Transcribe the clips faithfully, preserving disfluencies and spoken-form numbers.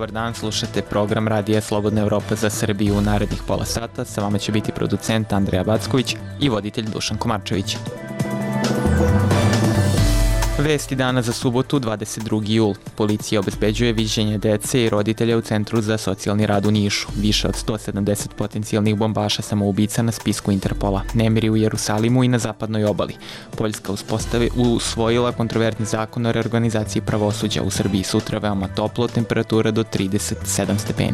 Dobar dan, slušate program Radija Slobodna Evropa za Srbiju u narednih pola sata. Sa vama će biti producent Andreja Backović i voditelj Dušan Komarčević. Vesti dana za subotu, dvadeset drugi jul. Policija obezbeđuje viđenje dece i roditelja u Centru za socijalni rad u Nišu. Više od sto sedamdeset potencijalnih bombaša samoubica na spisku Interpola. Nemiri u Jerusalimu i na zapadnoj obali. Poljska usvojila kontroverzni zakon o reorganizaciji pravosuđa. U Srbiji sutra veoma toplo, temperatura do trideset sedam stepeni.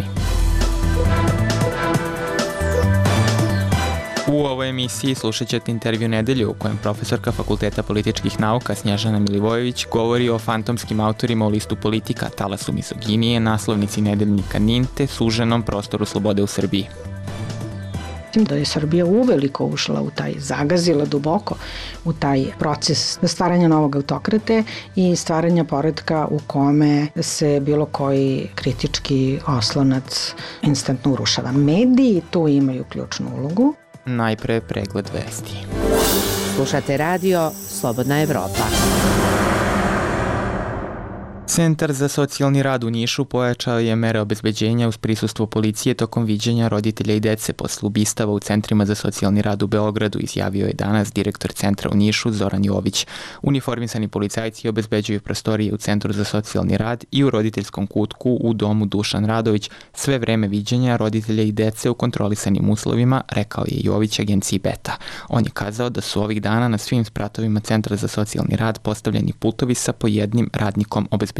U ovoj emisiji slušat ćete intervju nedelje u kojem profesorka Fakulteta političkih nauka Snježana Milivojević govori o fantomskim autorima u listu Politika, talasu mizoginije, naslovnici nedeljnika N I N te suženom prostoru slobode u Srbiji. Da je Srbija uveliko ušla u taj, zagazila duboko u taj proces stvaranja novog autokrate i stvaranja poretka u kome se bilo koji kritički oslonac instantno urušava. Mediji tu imaju ključnu ulogu. Najpre pregled vesti. Slušate radio Slobodna Evropa. Centar za socijalni rad u Nišu pojačao je mere obezbeđenja uz prisustvo policije tokom viđenja roditelja i dece posle ubistava u centrima za socijalni rad u Beogradu, izjavio je danas direktor centra u Nišu Zoran Jović. Uniformisani policajci obezbeđuju prostorije u Centru za socijalni rad i u roditeljskom kutku u domu Dušan Radović sve vreme viđenja roditelja i dece u kontrolisanim uslovima, rekao je Jović agenciji Beta. On je kazao da su ovih dana na svim spratovima Centra za socijalni rad postavljeni pultovi sa po jednim radnikom obezbeđenja.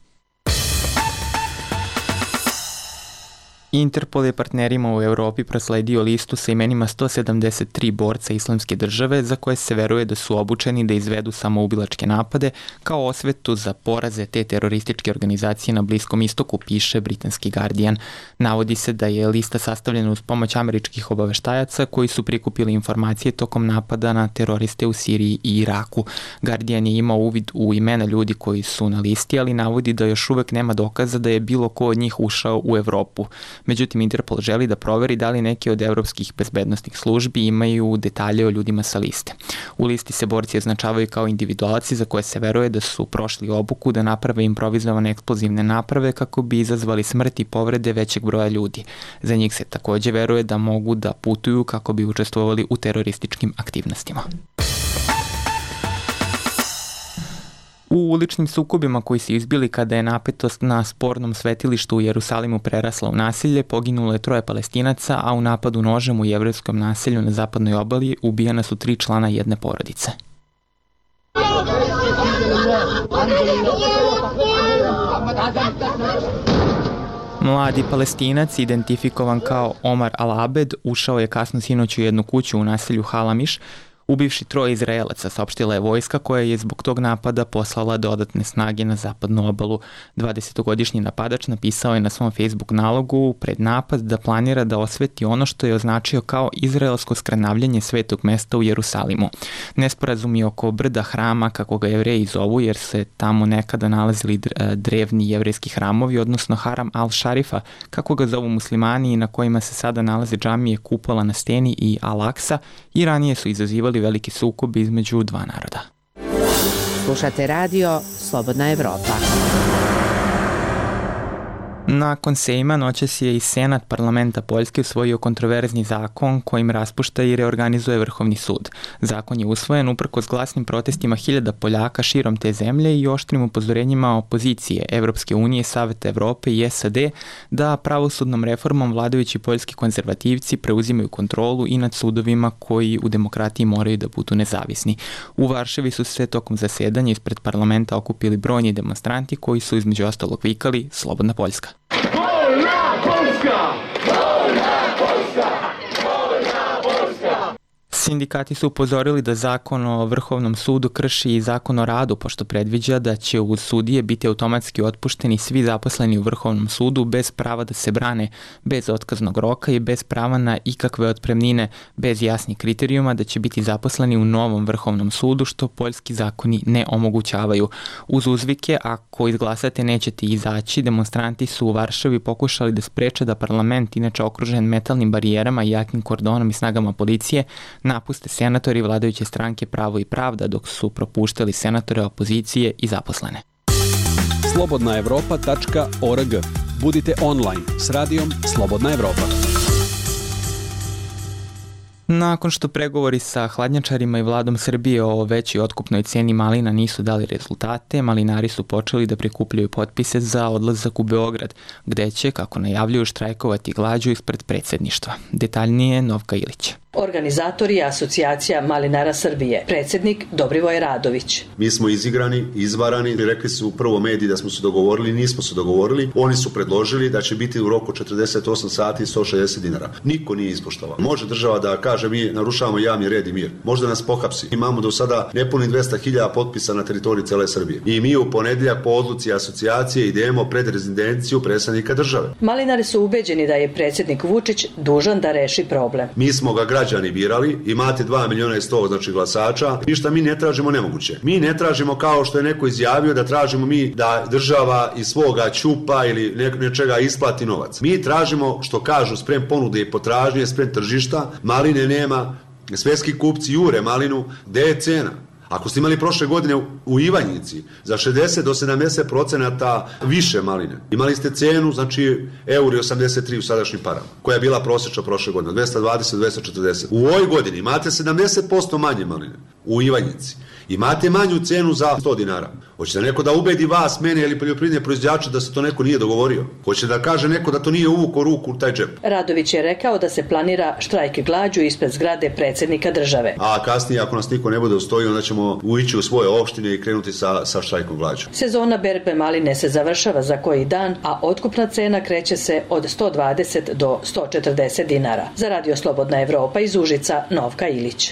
Interpol je partnerima u Evropi prosledio listu sa imenima sto sedamdeset tri borca Islamske države za koje se veruje da su obučeni da izvedu samoubilačke napade kao osvetu za poraze te terorističke organizacije na Bliskom istoku, piše britanski Guardian. Navodi se da je lista sastavljena uz pomoć američkih obaveštajaca koji su prikupili informacije tokom napada na teroriste u Siriji i Iraku. Guardian je imao uvid u imena ljudi koji su na listi, ali navodi da još uvek nema dokaza da je bilo ko od njih ušao u Evropu. Međutim, Interpol želi da proveri da li neke od evropskih bezbednostnih službi imaju detalje o ljudima sa liste. U listi se borci označavaju kao individualci za koje se veruje da su prošli obuku da naprave improvizovane eksplozivne naprave kako bi izazvali smrt i povrede većeg broja ljudi. Za njih se takođe veruje da mogu da putuju kako bi učestvovali u terorističkim aktivnostima. U uličnim sukobima koji su izbili kada je napetost na spornom svetilištu u Jerusalimu prerasla u nasilje, poginulo je troje Palestinaca, a u napadu nožem u jevrejskom naselju na zapadnoj obali ubijena su tri člana jedne porodice. Mladi Palestinac, identifikovan kao Omar Al-Abed, ušao je kasno sinoć u jednu kuću u naselju Halamiš, ubivši troje Izraelaca, saopštila je vojska koja je zbog tog napada poslala dodatne snage na zapadnu obalu. dvadesetogodišnji napadač napisao je na svom Facebook nalogu pred napad da planira da osveti ono što je označio kao izraelsko skrnavljanje svetog mesta u Jerusalimu. Nesporazumi oko brda hrama, kako ga Jevreji zovu, jer se tamo nekada nalazili drevni jevrejski hramovi, odnosno Haram al-Šarifa, kako ga zovu muslimani i na kojima se sada nalaze džamije, kupola na steni i Al-Aksa, i ranije su izazivali veliki sukob između dva naroda. Slušate radio Slobodna Evropa. Nakon sejma noćas je i Senat parlamenta Poljske usvojio kontroverzni zakon kojim raspušta i reorganizuje Vrhovni sud. Zakon je usvojen uprkos glasnim protestima hiljada Poljaka širom te zemlje i oštrim upozorenjima opozicije Evropske unije, Saveta Evrope i S A D da pravosudnom reformom vladajući poljski konzervativci preuzimaju kontrolu i nad sudovima koji u demokratiji moraju da budu nezavisni. U Varšavi su se tokom zasedanja ispred parlamenta okupili brojni demonstranti koji su između ostalog vikali Slobodna Poljska. Wolna Polska! Wolna Polska! Wolna Polska! Sindikati su upozorili da zakon o Vrhovnom sudu krši i zakon o radu, pošto predviđa da će uz sudije biti automatski otpušteni svi zaposleni u Vrhovnom sudu bez prava da se brane, bez otkaznog roka i bez prava na ikakve otpremnine, bez jasnih kriterijuma da će biti zaposleni u novom Vrhovnom sudu, što poljski zakoni ne omogućavaju. Uz uzvike, ako izglasate nećete izaći, demonstranti su u Varšavi pokušali da spreče da parlament, inače okružen metalnim barijerama i jakim kordonom i snagama policije, napuste senatori vladajuće stranke Pravo i pravda, dok su propuštali senatore opozicije i zaposlene. slobodna evropa tačka org. Budite online s radijom Slobodna Evropa. Nakon što pregovori sa hladnjačarima i vladom Srbije o većoj otkupnoj ceni malina nisu dali rezultate, malinari su počeli da prikupljaju potpise za odlazak u Beograd, gde će, kako najavljuju, štrajkovati glađu ispred predsjedništva. Detaljnije Novka Ilić. Organizator je Asocijacija malinara Srbije, predsjednik Dobrivoj Radović. Mi smo izigrani, izvarani, rekli su u prvo mediji da smo se dogovorili, nismo se dogovorili. Oni su predložili da će biti u roku četrdeset osam sati sto šezdeset dinara. Niko nije ispoštovao. Može država da kaže mi narušavamo javni red i mir. Možda nas pohapsi. Imamo do sada nepuni dvesta hiljada potpisa na teritoriji cele Srbije. I mi u ponedjeljak po odluci asocijacije idemo pred rezidenciju predsjednika države. Malinari su ubeđeni da je predsjednik Vučić dužan da reši problem. Mi smo ga građani birali, imate dva miliona i sto znači glasača, ništa mi ne tražimo nemoguće. Mi ne tražimo kao što je neko izjavio da tražimo mi da država iz svoga ćupa ili ne, nečega isplati novac. Mi tražimo što kažu sprem ponude i potražnje, sprem tržišta, maline nema, svetski kupci jure malinu, gde je cena? Ako ste imali prošle godine u Ivanjici za šezdeset do sedamdeset procenata više maline, imali ste cenu, znači euro osamdeset tri u sadašnjim parama, koja je bila prosječna prošle godine, dvesta dvadeset do dvesta četrdeset. U ovoj godini imate sedamdeset posto manje maline u Ivanjici. Imate manju cenu za sto dinara. Hoćete neko da ubedi vas, mene ili poljoprivredne proizvođače da se to neko nije dogovorio? Hoće da kaže neko da to nije uvukao ruku u taj džep? Radović je rekao da se planira štrajk glađu ispred zgrade predsjednika države. A kasnije, ako nas niko ne bude ustoji, onda ćemo uići u svoje opštine i krenuti sa, sa štrajkom glađu. Sezona berbe maline se završava za koji dan, a otkupna cena kreće se od sto dvadeset do sto četrdeset dinara. Za Radio Slobodna Evropa iz Užica, Novka Ilić.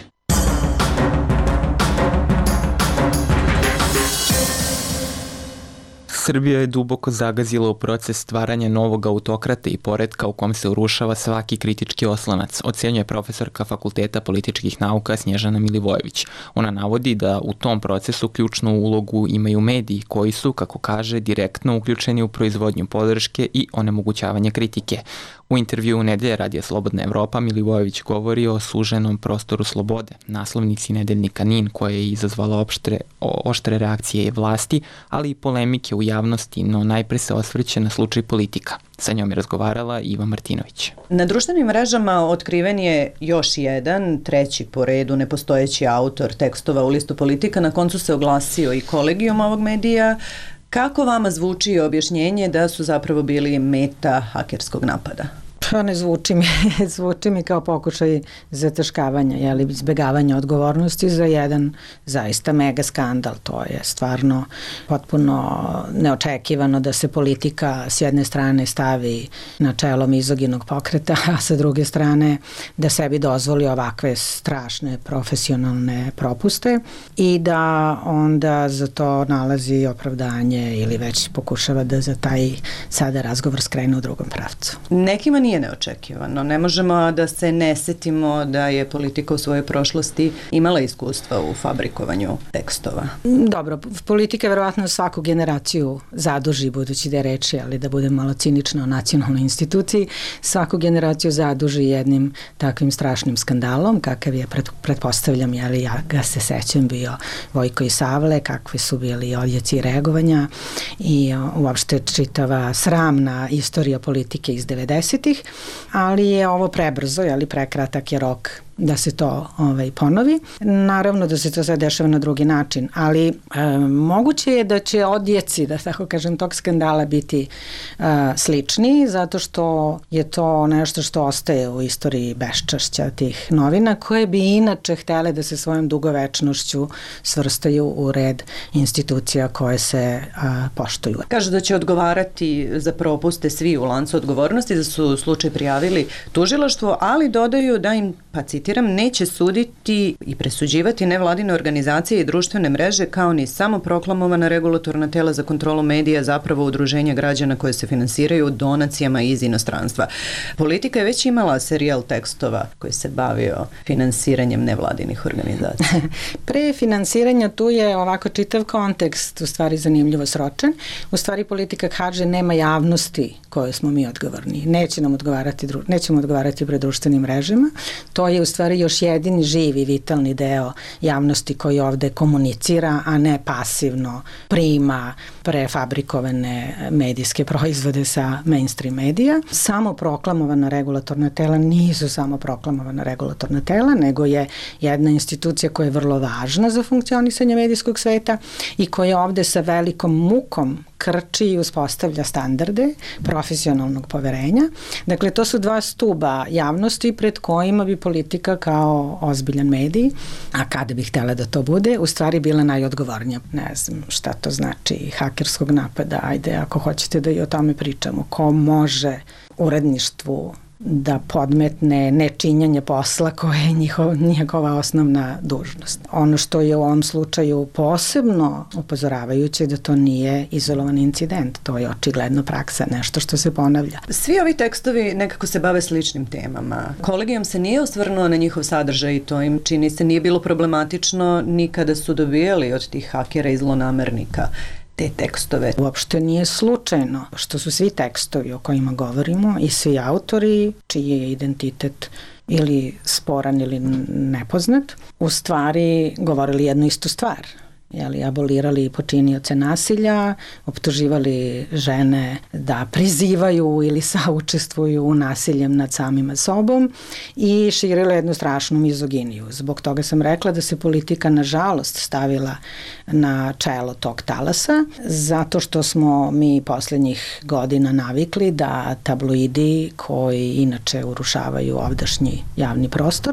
Srbija je duboko zagazila u proces stvaranja novog autokrata i poretka u kom se urušava svaki kritički oslonac, ocenjuje profesorka Fakulteta političkih nauka Snježana Milivojević. Ona navodi da u tom procesu ključnu ulogu imaju mediji koji su, kako kaže, direktno uključeni u proizvodnju podrške i onemogućavanje kritike. U intervju u Nedelje Radija Slobodna Evropa Milivojević govori o suženom prostoru slobode, naslovnici nedeljnika NIN koja je izazvala opštre, oštre reakcije vlasti, ali i polemike u javnosti, no najpre se osvrće na slučaj Politika. Sa njom je razgovarala Iva Martinović. Na društvenim mrežama otkriven je još jedan, treći po redu nepostojeći autor tekstova u listu Politika. Na koncu se oglasio i kolegijum ovog medija. Kako vama zvuči objašnjenje da su zapravo bili meta hakerskog napada? Pa ne zvuči mi, zvuči mi kao pokušaj zataškavanja, jeli, izbjegavanja odgovornosti za jedan zaista mega skandal. To je stvarno potpuno neočekivano da se Politika s jedne strane stavi na čelo mizoginog pokreta, a sa druge strane da sebi dozvoli ovakve strašne profesionalne propuste i da onda za to nalazi opravdanje ili već pokušava da za taj sada razgovor skrene u drugom pravcu. Nekima nije neočekivano. Ne možemo da se ne setimo da je Politika u svojoj prošlosti imala iskustva u fabrikovanju tekstova. Dobro, Politika verovatno svaku generaciju zaduži, budući da je reči, ali da bude malo cinično o nacionalnoj instituciji, svaku generaciju zaduži jednim takvim strašnim skandalom, kakav je, pred, pretpostavljam, jeli ja ga se sećam, bio Vojko i Savle, kakvi su bili odjeci reagovanja i uopšte čitava sramna istorija politike iz devedesetih, ali je ovo prebrzo, jeli prekratak je rok da se to ovaj, ponovi. Naravno da se to sad dešava na drugi način, ali e, moguće je da će odjeci, da tako kažem, tog skandala biti e, slični, zato što je to nešto što ostaje u istoriji beščašća tih novina, koje bi inače htele da se svojom dugovečnošću svrstaju u red institucija koje se a, poštuju. Kažu da će odgovarati za propuste svi u lancu odgovornosti, da su slučaj prijavili tužilaštvo, ali dodaju da im, pa citiram, neće suditi i presuđivati nevladine organizacije i društvene mreže kao ni samoproklamovana regulatorna tela za kontrolu medija, zapravo udruženja građana koje se finansiraju donacijama iz inostranstva. Politika je već imala serijal tekstova koji se bavio finansiranjem nevladinih organizacija. Pre finansiranja tu je ovako čitav kontekst u stvari zanimljivo sročen. U stvari Politika kaže nema javnosti koje smo mi odgovorni. Neće nam odgovarati, nećemo odgovarati pred društvenim mrežama. To je u stvari stvari još jedini živi, vitalni deo javnosti koji ovde komunicira, a ne pasivno prima prefabrikovane medijske proizvode sa mainstream medija. Samo proklamovana regulatorna tela nisu samo proklamovana regulatorna tela, nego je jedna institucija koja je vrlo važna za funkcionisanje medijskog sveta i koja ovde sa velikom mukom krči i uspostavlja standarde profesionalnog poverenja. Dakle, to su dva stuba javnosti pred kojima bi politika kao ozbiljan medij, a kada bi htela da to bude, u stvari bila najodgovornija. Ne znam šta to znači hakerskog napada, ajde ako hoćete da i o tome pričamo. Ko može uredništvu da podmetne nečinjanje posla koje je njihov, njegova osnovna dužnost. Ono što je u ovom slučaju posebno upozoravajuće da to nije izolovan incident, to je očigledno praksa, nešto što se ponavlja. Svi ovi tekstovi nekako se bave sličnim temama. Kolegijum se nije osvrnuo na njihov sadržaj i to im čini se nije bilo problematično ni kada su dobijali od tih hakera i zlonamernika te tekstove. Uopšte nije slučajno što su svi tekstovi o kojima govorimo i svi autori čiji je identitet ili sporan ili nepoznat, u stvari govorili jednu istu stvar. Jeli, abolirali počinioce nasilja, optuživali žene da prizivaju ili saučestvuju u nasiljem nad samima sobom i širili jednu strašnu mizoginiju. Zbog toga sam rekla da se politika nažalost stavila na čelo tog talasa, zato što smo mi poslednjih godina navikli da tabloidi koji inače urušavaju ovdašnji javni prostor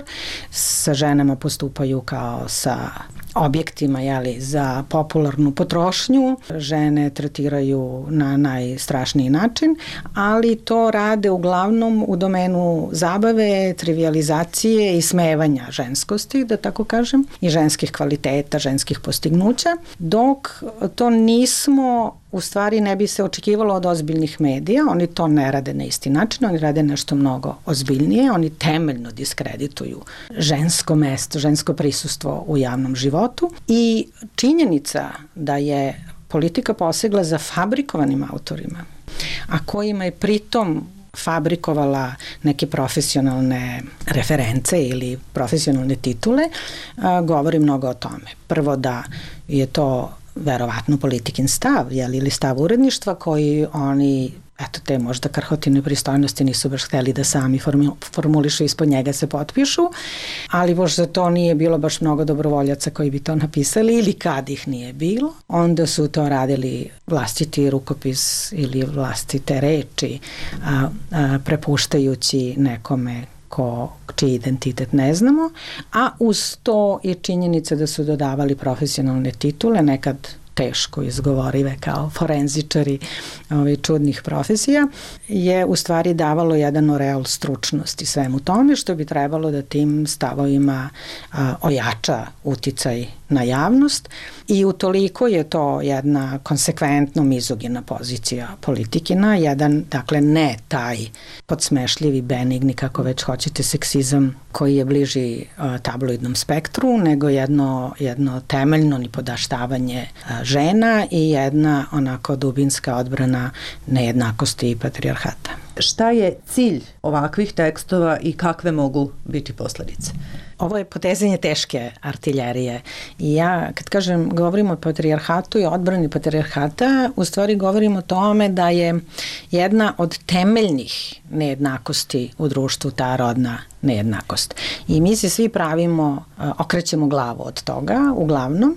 sa ženama postupaju kao sa objektima, jeli, za popularnu potrošnju. Žene tretiraju na najstrašniji način, ali to rade uglavnom u domenu zabave, trivializacije i smevanja ženskosti, da tako kažem, i ženskih kvaliteta, ženskih postignuća, dok to nismo u stvari ne bi se očekivalo od ozbiljnih medija, oni to ne rade na isti način, oni rade nešto mnogo ozbiljnije, oni temeljno diskredituju žensko mesto, žensko prisustvo u javnom životu i činjenica da je politika posegla za fabrikovanim autorima, a kojima je pritom fabrikovala neke profesionalne reference ili profesionalne titule, a, govori mnogo o tome. Prvo da je to verovatno politikin stav, jel, ili stav uredništva koji oni, eto te možda krhotine pristojnosti nisu baš hteli da sami formulišu, ispod njega se potpišu, ali možda to nije bilo baš mnogo dobrovoljaca koji bi to napisali ili kad ih nije bilo, onda su to radili vlastiti rukopis ili vlastite reči, a, a, prepuštajući nekome ko, čiji identitet ne znamo, a uz to i činjenica da su dodavali profesionalne titule, nekad teško izgovorive kao forenzičari ovih čudnih profesija, je u stvari davalo jedan oreol stručnosti svemu tome, što bi trebalo da tim stavovima a, ojača uticaj na javnost i utoliko je to jedna konsekventno mizogina pozicija politikina, jedan, dakle, ne taj podsmešljivi, benigni, kako već hoćete, seksizam koji je bliži a, tabloidnom spektru, nego jedno, jedno temeljno nipodaštavanje a, žena i jedna onako dubinska odbrana nejednakosti i patrijarhata. Šta je cilj ovakvih tekstova i kakve mogu biti posledice? Ovo je potezanje teške artiljerije i ja kad kažem govorim o patrijarhatu i odbrani patrijarhata, u stvari govorim o tome da je jedna od temeljnih nejednakosti u društvu ta rodna nejednakost. I mi se svi pravimo, okrećemo glavu od toga, uglavnom,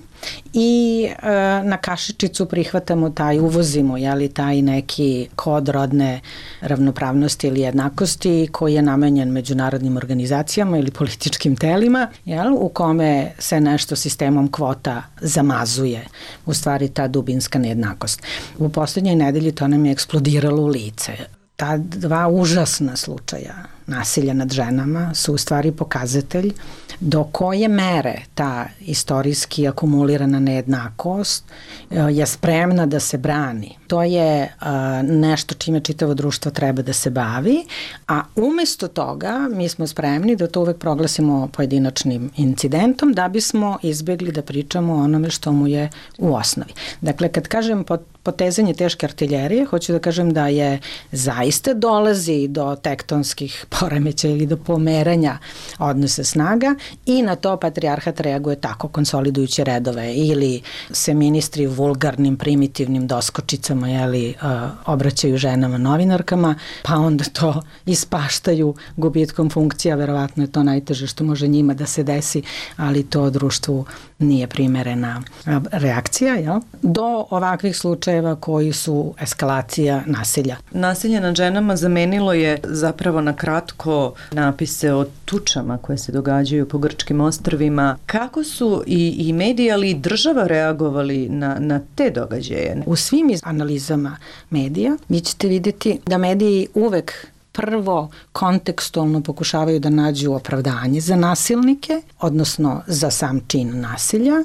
i e, na kašičicu prihvatamo taj, uvozimo, jeli, taj neki kod rodne ravnopravnosti ili jednakosti koji je namenjen međunarodnim organizacijama ili političkim telima, jel, u kome se nešto sistemom kvota zamazuje, u stvari ta dubinska nejednakost. U poslednjoj nedelji to nam je eksplodiralo u lice. Ta dva užasna slučaja nasilja nad ženama su u stvari pokazatelj do koje mere ta istorijski akumulirana nejednakost je spremna da se brani. To je nešto čime čitavo društvo treba da se bavi, a umesto toga mi smo spremni da to uvek proglasimo pojedinačnim incidentom da bismo izbegli da pričamo o onome što mu je u osnovi. Dakle, kad kažem potezanje teške artiljerije, hoću da kažem da je zaista dolazi do tektonskih poremećaja ili do pomeranja odnosa snaga i na to patrijarhat reaguje tako, konsolidujući redove, ili se ministri vulgarnim, primitivnim doskočicama jeli, uh, obraćaju ženama novinarkama, pa onda to ispaštaju gubitkom funkcija, verovatno je to najteže što može njima da se desi, ali to društvu nije primerena reakcija, jel? Do ovakvih slučajeva koji su eskalacija nasilja. Nasilje nad ženama zamenilo je zapravo na kratko napise o tučama koje se događaju po grčkim ostrvima. Kako su i, i mediji, ali i država reagovali na, na te događaje? U svim analizama medija vi ćete vidjeti da mediji uvek prvo kontekstualno pokušavaju da nađu opravdanje za nasilnike, odnosno za sam čin nasilja,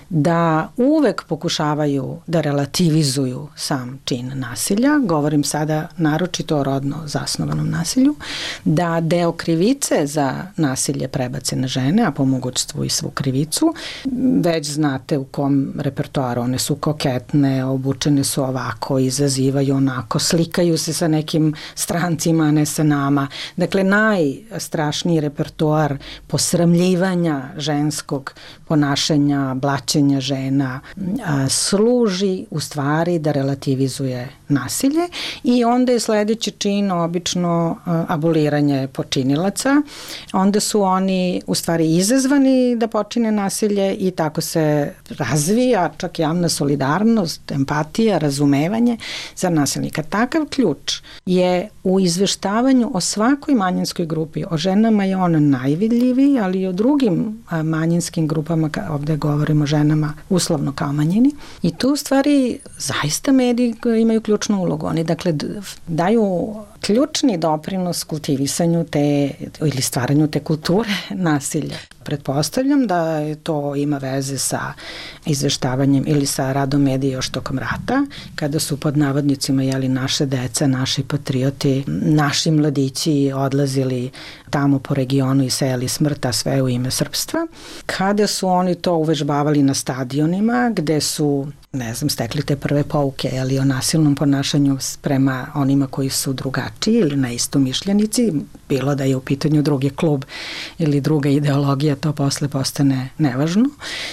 da uvek pokušavaju da relativizuju sam čin nasilja, govorim sada naročito o rodno zasnovanom nasilju, da deo krivice za nasilje prebace na žene, a po mogućstvu i svu krivicu. Već znate u kom repertoaru, one su koketne, obučene su ovako, izazivaju onako, slikaju se sa nekim strancima, a ne sa nama. Dakle, najstrašniji repertoar posramljivanja ženskog ponašanja, blaćenja žena a, služi u stvari da relativizuje nasilje i onda je sledeći čin obično a, aboliranje počinilaca. Onda su oni u stvari izazvani da počine nasilje i tako se razvija čak javna solidarnost, empatija, razumevanje za nasilnika. Takav ključ je u izveštavanju o svakoj manjinskoj grupi. O ženama je on najvidljiviji, ali i o drugim a, manjinskim grupama, ovde govorimo o ženama uslovno kao manjini. I tu u stvari zaista mediji imaju ključnu ulogu. Oni dakle daju ključni doprinos kultivisanju te ili stvaranju te kulture nasilja. Pretpostavljam da to ima veze sa izveštavanjem ili sa radom medija još tokom rata, kada su pod navodnicima jeli naše deca, naši patrioti, naši mladići odlazili tamo po regionu i sejali smrt, a sve u ime srpstva. Kada su oni to uvežbavali na stadionima, gde su ne znam, stekli te prve pouke, ali o nasilnom ponašanju prema onima koji su drugačiji ili neistomišljenici, bilo da je u pitanju drugi klub ili druga ideologija, to posle postane nevažno.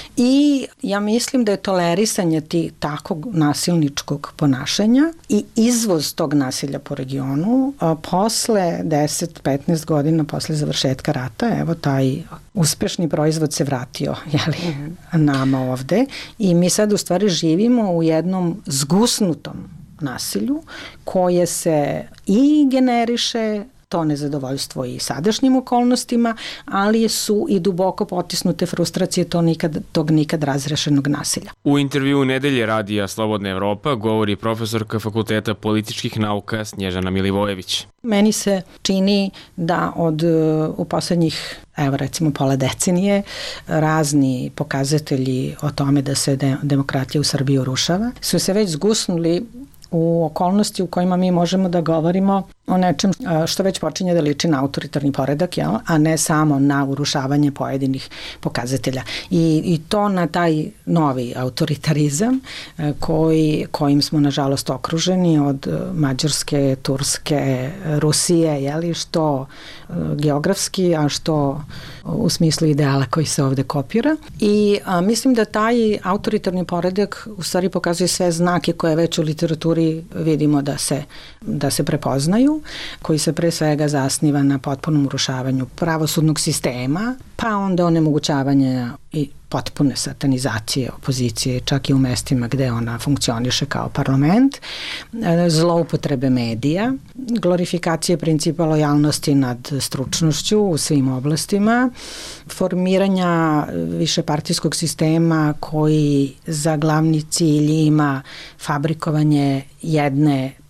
I ja mislim da je tolerisanje ti takog nasilničkog ponašanja i izvoz tog nasilja po regionu a, posle deset do petnaest godina posle završetka rata, evo taj uspešni proizvod se vratio jeli, mm-hmm. nama ovde i mi sad u stvari živimo u jednom zgusnutom nasilju koje se i generiše to nezadovoljstvo i sadašnjim okolnostima, ali su i duboko potisnute frustracije to nikad, tog nikad razrešenog nasilja. U intervju Nedelje radija Slobodna Evropa govori profesorka Fakulteta političkih nauka Snježana Milivojević. Meni se čini da od u poslednjih evo recimo pola decenije razni pokazatelji o tome da se de, demokratija u Srbiji urušava su se već zgusnuli u okolnosti u kojima mi možemo da govorimo o nečem što već počinje da liči na autoritarni poredak, jel? A ne samo na urušavanje pojedinih pokazatelja. I, i to na taj novi autoritarizam koji, kojim smo nažalost okruženi od Mađarske, Turske, Rusije, jeli, što geografski, a što u smislu ideala koji se ovde kopira. I a, mislim da taj autoritarni poredak u stvari pokazuje sve znake koje već u literaturi vidimo da se, da se prepoznaju, koji se pre svega zasniva na potpunom urušavanju pravosudnog sistema, pa onda onemogućavanje i potpune satanizacije opozicije, čak i u mestima gde ona funkcioniše kao parlament, zloupotrebe medija, glorifikacije principa lojalnosti nad stručnošću u svim oblastima, formiranja višepartijskog sistema koji za glavni cilj ima fabrikovanje jedne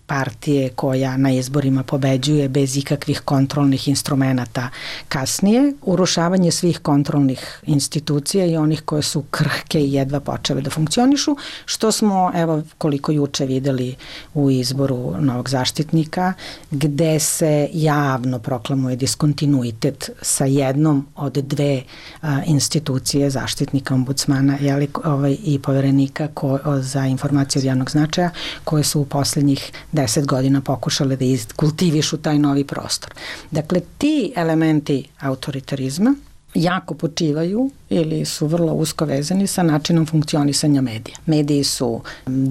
partije koja na izborima pobeđuje bez ikakvih kontrolnih instrumenata kasnije, urušavanje svih kontrolnih institucija i onih koje su krhke i jedva počele da funkcionišu, što smo, evo, koliko juče videli u izboru novog zaštitnika, gde se javno proklamuje diskontinuitet sa jednom od dve a, institucije, zaštitnika, ombudsmana, jeli, ovaj, i poverenika ko, o, za informacije od javnog značaja, koje su u poslednjih deset godina pokušale da kultivišu taj novi prostor. Dakle, ti elementi autoritarizma jako počivaju ili su vrlo usko vezani sa načinom funkcionisanja medija. Mediji su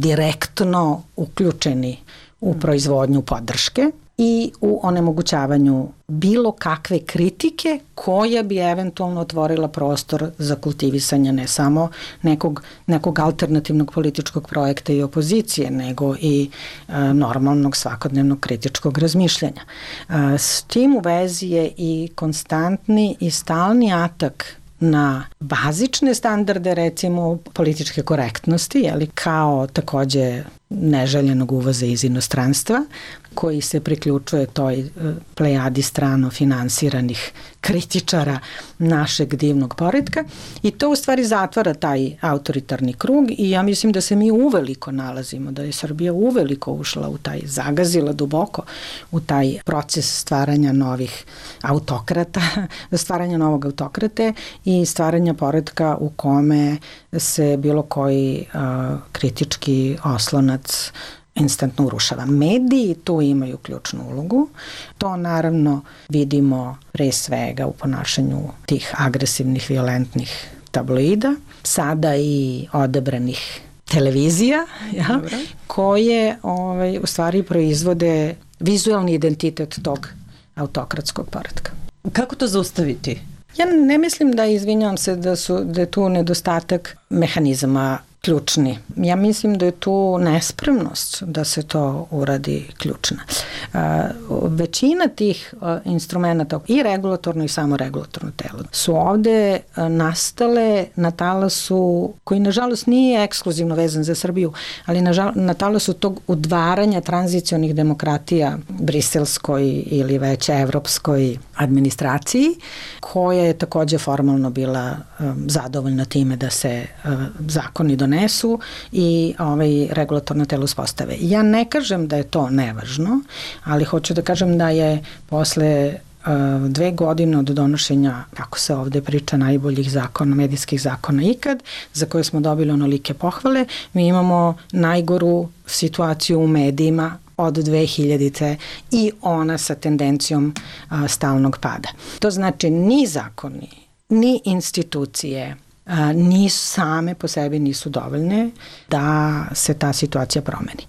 direktno uključeni u proizvodnju podrške i u onemogućavanju bilo kakve kritike koja bi eventualno otvorila prostor za kultivisanje ne samo nekog, nekog alternativnog političkog projekta i opozicije, nego i e, normalnog svakodnevnog kritičkog razmišljanja. E, s tim u vezi je i konstantni i stalni atak na bazične standarde, recimo političke korektnosti, jeli, kao takođe neželjenog uvoza iz inostranstva, koji se priključuje toj plejadi strano finansiranih kritičara našeg divnog poretka, i to u stvari zatvara taj autoritarni krug i ja mislim da se mi uveliko nalazimo, da je Srbija uveliko ušla u taj, zagazila duboko u taj proces stvaranja novih autokrata, stvaranja novog autokrate i stvaranja poretka u kome se bilo koji uh, kritički oslonac instantno urušava. Mediji tu imaju ključnu ulogu. To naravno vidimo pre svega u ponašanju tih agresivnih, violentnih tabloida, sada i odabranih televizija, ja, koje ovaj, u stvari proizvode vizualni identitet tog autokratskog poretka. Kako to zaustaviti? Ja ne mislim da, izvinjavam se, da, su, da je tu nedostatak mehanizama ključni. Ja mislim da je tu nespremnost da se to uradi ključna. Uh, većina tih uh, instrumenta i regulatorno i samoregulatorno telo su ovde uh, nastale na talasu koji nažalost nije ekskluzivno vezan za Srbiju, ali nažal, na talasu tog udvaranja tranzicionih demokratija briselskoj ili već evropskoj administraciji, koja je takođe formalno bila um, zadovoljna time da se uh, zakoni donesu i ovaj regulatorno telo uspostave. Ja ne kažem da je to nevažno, ali hoću da kažem da je posle uh, dve godine od donošenja, kako se ovde priča, najboljih zakona, medijskih zakona ikad, za koje smo dobili onolike pohvale, mi imamo najgoru situaciju u medijima od dve hiljadite i ona sa tendencijom a, stalnog pada. To znači ni zakoni, ni institucije a, nisu same po sebi nisu dovoljne da se ta situacija promeni.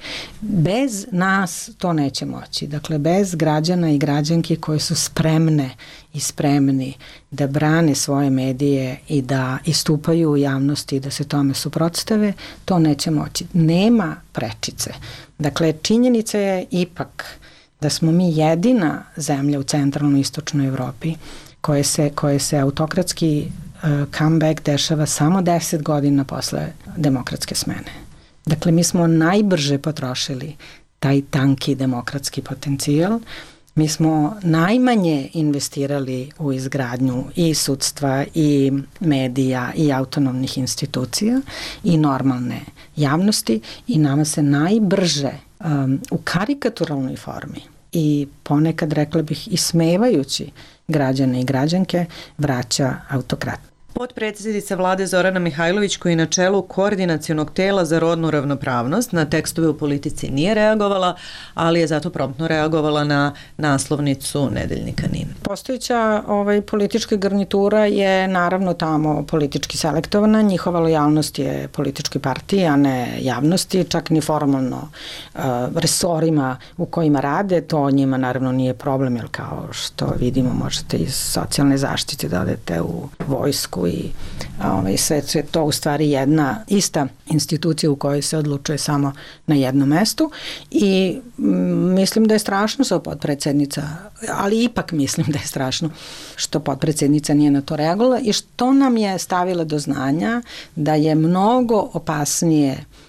Bez nas to neće moći. Dakle, bez građana i građanki koji su spremne i spremni da brane svoje medije i da istupaju u javnosti i da se tome suprotstave, to neće moći. Nema prečice. Dakle, činjenica je ipak da smo mi jedina zemlja u centralnoj i istočnoj Evropi koje se, koje se autokratski uh, comeback dešava samo deset godina posle demokratske smene. Dakle, mi smo najbrže potrošili taj tanki demokratski potencijal. Mi smo najmanje investirali u izgradnju i sudstva i medija i autonomnih institucija i normalne javnosti i nama se najbrže um, u karikaturalnoj formi i ponekad, rekla bih, ismevajući građane i građanke, vraća autokrat. Potpredsjednica vlade Zorana Mihajlović, koji je na čelu koordinacionog tela za rodnu ravnopravnost, na tekstove u politici nije reagovala, ali je zato promptno reagovala na naslovnicu nedeljnika N I N. Postojeća ovaj, politička garnitura je naravno tamo politički selektovana, njihova lojalnost je političkoj partiji, a ne javnosti, čak ni formalno uh, resorima u kojima rade, to njima naravno nije problem, jer kao što vidimo možete iz socijalne zaštite da odete u vojsku i ovaj, sve je to u stvari jedna ista institucija u kojoj se odlučuje samo na jednom mestu i m, mislim da je strašno što potpredsednica, ali ipak mislim da je strašno što potpredsednica nije na to reagovala i što nam je stavila do znanja da je mnogo opasnije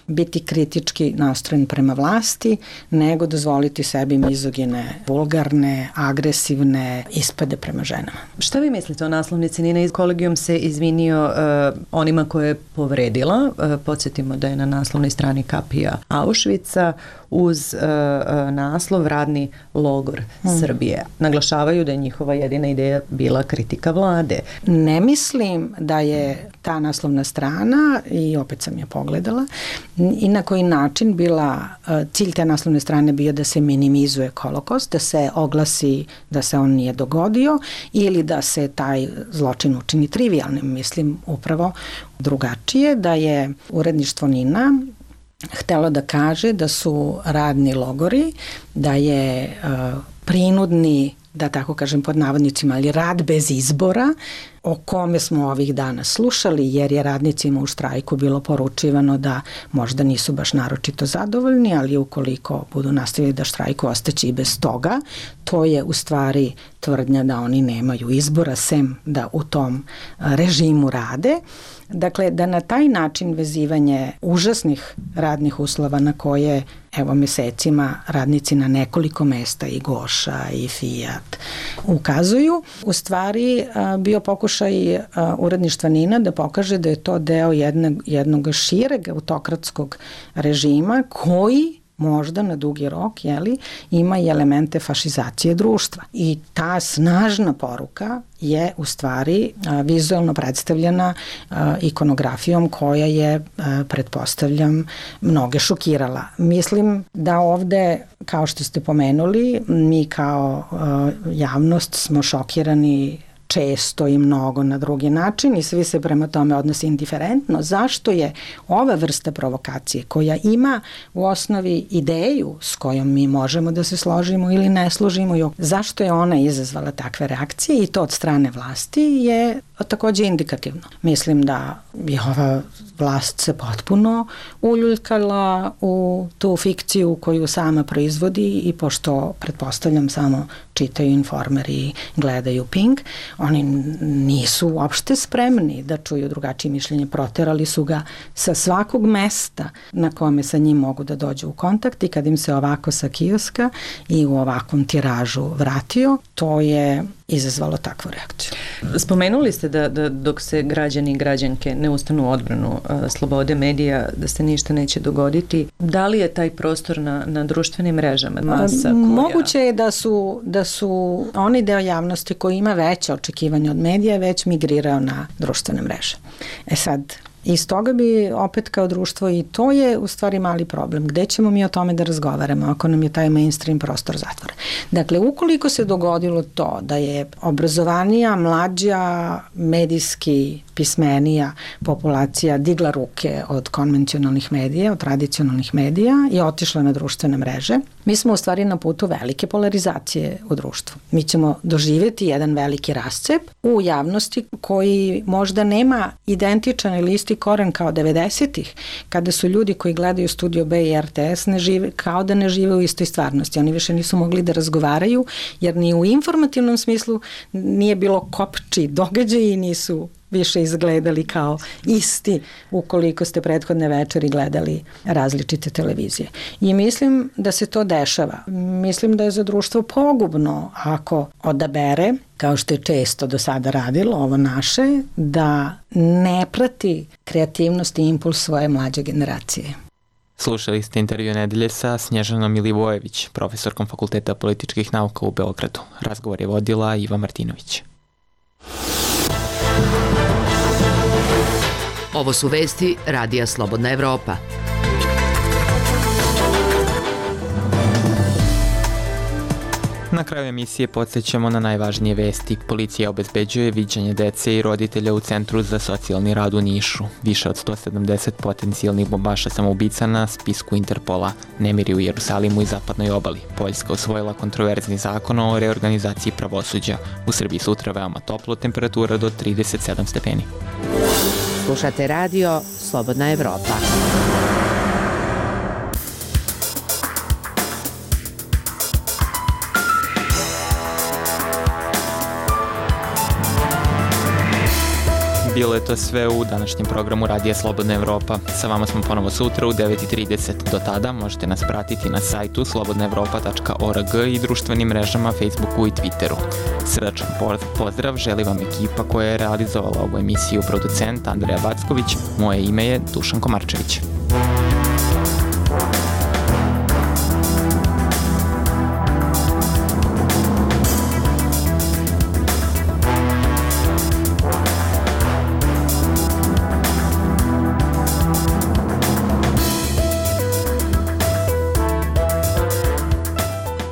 biti kritički nastrojen prema vlasti, nego dozvoliti sebi mizogine, vulgarne, agresivne ispade prema ženama. Šta vi mislite o naslovnici? Nina iz Kolegijum se izvinio uh, onima koje je povredila. Uh, podsjetimo da je na naslovnoj strani kapija Auschwitza uz uh, uh, naslov Radni logor hmm. Srbije. Naglašavaju da je njihova jedina ideja bila kritika vlade. Ne mislim da je ta naslovna strana, i opet sam je pogledala, i na koji način bila, cilj te naslovne strane bio da se minimizuje holokost, da se oglasi da se on nije dogodio ili da se taj zločin učini trivialnim. Mislim upravo drugačije, da je uredništvo Nina htelo da kaže da su radni logori, da je uh, prinudni, da tako kažem pod navodnicima, ali rad bez izbora, o kome smo ovih dana slušali, jer je radnicima u štrajku bilo poručivano da možda nisu baš naročito zadovoljni, ali ukoliko budu nastavili da štrajku, ostaći i bez toga. To je u stvari tvrdnja da oni nemaju izbora, sem da u tom režimu rade. Dakle, da na taj način vezivanje užasnih radnih uslova na koje, evo, mesecima radnici na nekoliko mesta, i Goša i Fiat, ukazuju, u stvari bio pokušaj uredništva Nina da pokaže da je to deo jednog, jednog šireg autokratskog režima koji možda na dugi rok, jeli, ima i elemente fašizacije društva. I ta snažna poruka je u stvari a, vizualno predstavljena a, ikonografijom koja je, a, pretpostavljam, mnoge šokirala. Mislim da ovde, kao što ste pomenuli, mi kao a, javnost smo šokirani često i mnogo na drugi način i svi se prema tome odnose indiferentno. Zašto je ova vrsta provokacije, koja ima u osnovi ideju s kojom mi možemo da se složimo ili ne složimo, zašto je ona izazvala takve reakcije, i to od strane vlasti, je takođe indikativno. Mislim da je ova vlast se potpuno uljuljkala u tu fikciju koju sama proizvodi, i pošto, pretpostavljam, samo čitaju Informer i gledaju Pink, oni nisu uopšte spremni da čuju drugačije mišljenje. Proterali su ga sa svakog mesta na kome sa njim mogu da dođu u kontakt, i kad im se ovako sa kioska i u ovakvom tiražu vratio, to je izazvalo takvu reakciju. Spomenuli ste da, da dok se građani i građanke ne ustanu u odbranu uh, slobode medija, da se ništa neće dogoditi. Da li je taj prostor na, na društvenim mrežama? Masa koja... Moguće je da su, da su oni deo javnosti koji ima veće očekivanje od medija već migrirao na društvene mreže. E sad, iz toga bi opet kao društvo, i to je u stvari mali problem. Gde ćemo mi o tome da razgovaramo ako nam je taj mainstream prostor zatvoren? Dakle, ukoliko se dogodilo to da je obrazovanija, mlađa, medijski pismenija populacija digla ruke od konvencionalnih medija, od tradicionalnih medija i otišla na društvene mreže, mi smo u stvari na putu velike polarizacije u društvu. Mi ćemo doživjeti jedan veliki rascep u javnosti koji možda nema identičan ili isti koren kao devedesetih, kada su ljudi koji gledaju Studio B i R T S ne žive, kao da ne žive u istoj stvarnosti. Oni više nisu mogli da razgovaraju, jer ni u informativnom smislu nije bilo kopči događaji, nisu više izgledali kao isti ukoliko ste prethodne večeri gledali različite televizije. I mislim da se to dešava. Mislim da je za društvo pogubno ako odabere, kao što je često do sada radilo ovo naše, da ne prati kreativnost i impuls svoje mlađe generacije. Slušali ste intervju nedelje sa Snježanom Milivojević, profesorkom Fakulteta političkih nauka u Beogradu. Razgovor je vodila Iva Martinović. Ovo su vesti Radija Slobodna Evropa. Na kraju emisije podsjećamo na najvažnije vesti. Policija obezbeđuje viđanje dece i roditelja u Centru za socijalni rad u Nišu. Više od sto sedamdeset potencijalnih bombaša samoubica na spisku Interpola. Nemiri u Jerusalimu i zapadnoj obali. Poljska osvojila kontroverzni zakon o reorganizaciji pravosuđa. U Srbiji sutra veoma toplo, temperatura do trideset sedam stepeni. Slušate radio Slobodna Evropa. bilo je to sve u današnjem programu Radija Slobodna Evropa. Sa vama smo ponovo sutra u devet i trideset. Do tada možete nas pratiti na sajtu slobodna evropa tačka org i društvenim mrežama Facebooku i Twitteru. Srdačan pozdrav želi vam ekipa koja je realizovala ovu emisiju, producent Andreja Backović, moje ime je Dušan Komarčević.